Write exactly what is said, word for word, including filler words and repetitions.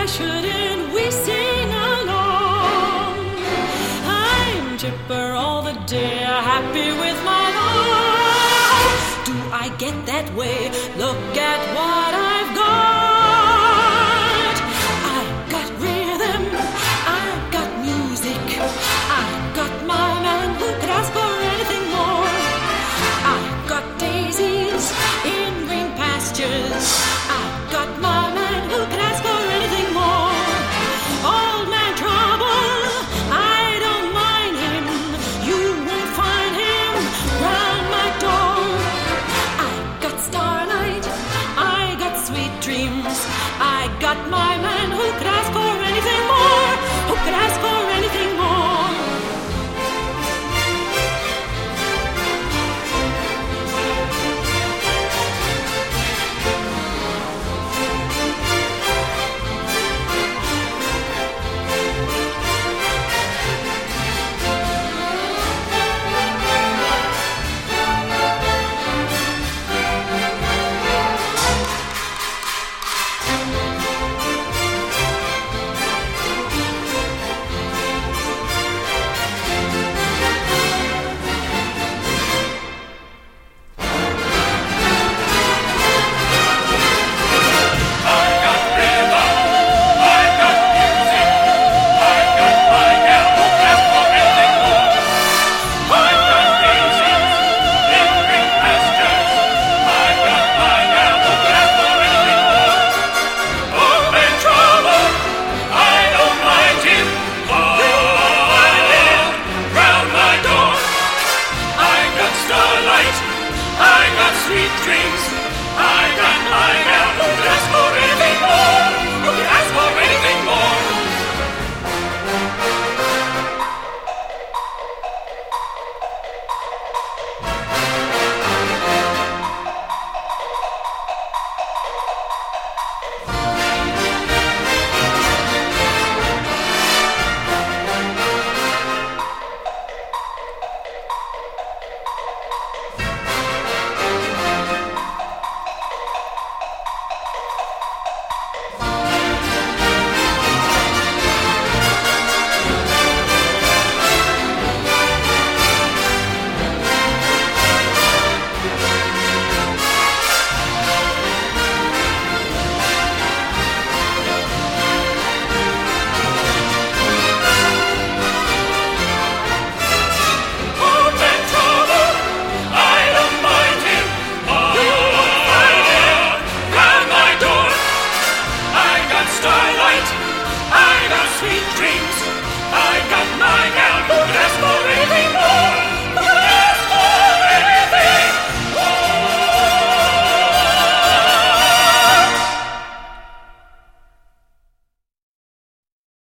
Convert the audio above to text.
shouldn't we sing along? I'm chipper all the day, happy with my life. Do I get that way? Look at what I've got. I've got rhythm, I've got music, I've got my man who could ask for anything more. I've got daisies in green pastures, I've got my man who could ask for anything more. Old man Trouble, I don't mind him, you won't find him round my door. I got starlight, I got sweet dreams, I got my